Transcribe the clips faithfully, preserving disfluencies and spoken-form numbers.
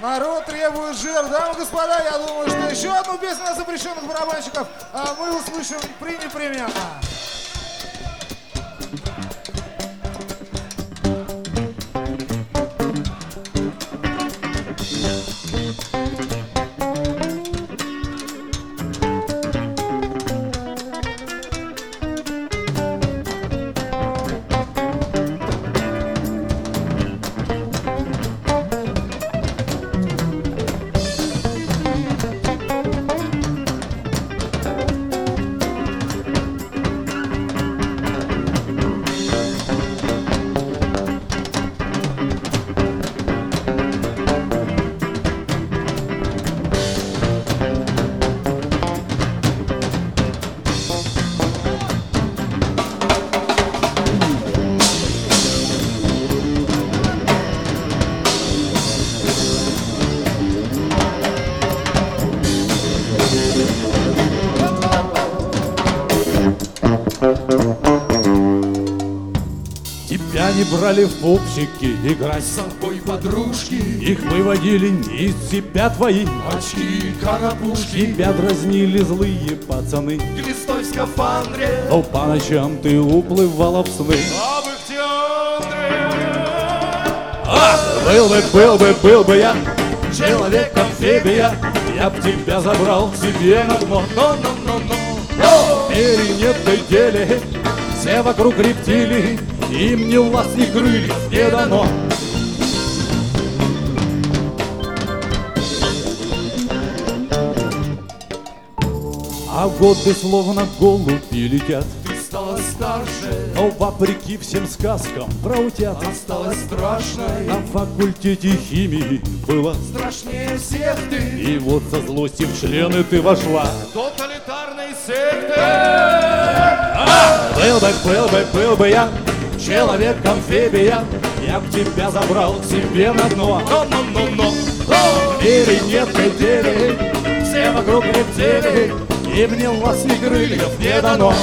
Народ требует жир. Дамы и господа, я думаю, что еще одну песню на запрещенных барабанщиков а мы услышим пренепременно. Тебя не брали в пупсики играть с собой подружки, их выводили не из себя твои очки, карапушки, тебя дразнили злые пацаны, глистой в скафандре, но по ночам ты уплывала в сны. а в их театре. Ах, был бы, был бы, был бы я человек-амфибия, я б тебя забрал к себе на дно. Но, но, но, но, В мире нет предели, все вокруг рептилии, им ни лаз, ни крыльев не дано. А годы словно голуби летят, ты стала старше, но вопреки всем сказкам про утят. осталась страшной, На факультете химии была, страшнее всех ты, и вот со злости в члены ты вошла. тоталитарной секты. Был бы, был бы, был бы я человек-амфибия, я б тебя забрал к себе на дно. Но, но, но, но, В мире нет предели, все вокруг рептилии, и мне вас ни крыльев не дано.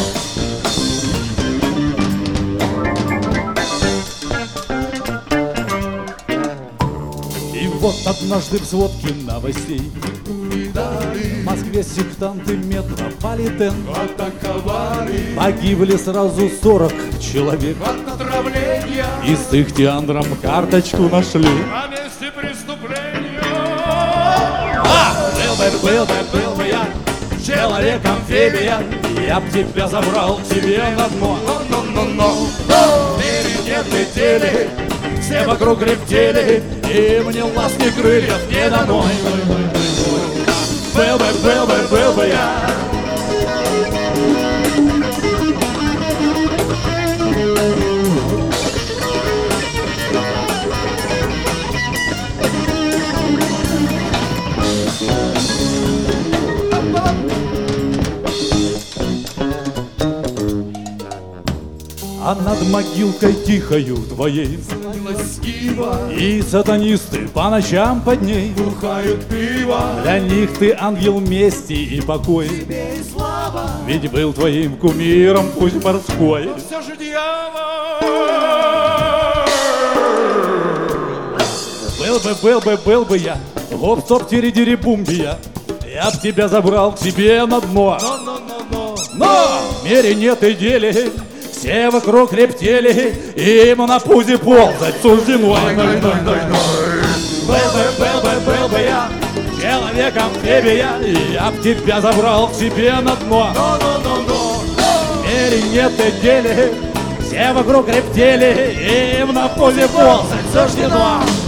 И вот однажды в сводке новостей увидали, в Москве сектанты метрополитен атаковали, погибли сразу сорок человек, от отравления, и с их теандром карточку нашли. на месте преступления. Был бы, был бы, был бы я человек-амфибия, я б тебя забрал к себе на дно. Но, но, но, но, В мире нет летели, все вокруг рептилии, и мне лаз ни крыльев не дано. Был бы, был бы, был бы я а над могилкой тихою твоей склонилась скива, и сатанисты по ночам под ней. бухают пиво, Для них ты ангел мести и покоя, тебе и слава, ведь был твоим кумиром пусть морской. все же дьявол. Был бы, был бы, был бы я гоп-стоп-тири-дири-бумбия, я б тебя забрал к себе на дно. Но, но, но, но, Но в мире нет и дели, все вокруг рептилии, им на пузе ползать суждено. ной, ной, ной, ной. Был бы, был бы, был бы я человек-амфибия, я б тебя забрал к себе на дно. Но, но, но, но, В мире нет и дели, все вокруг рептилии, им на пузе ползать суждено.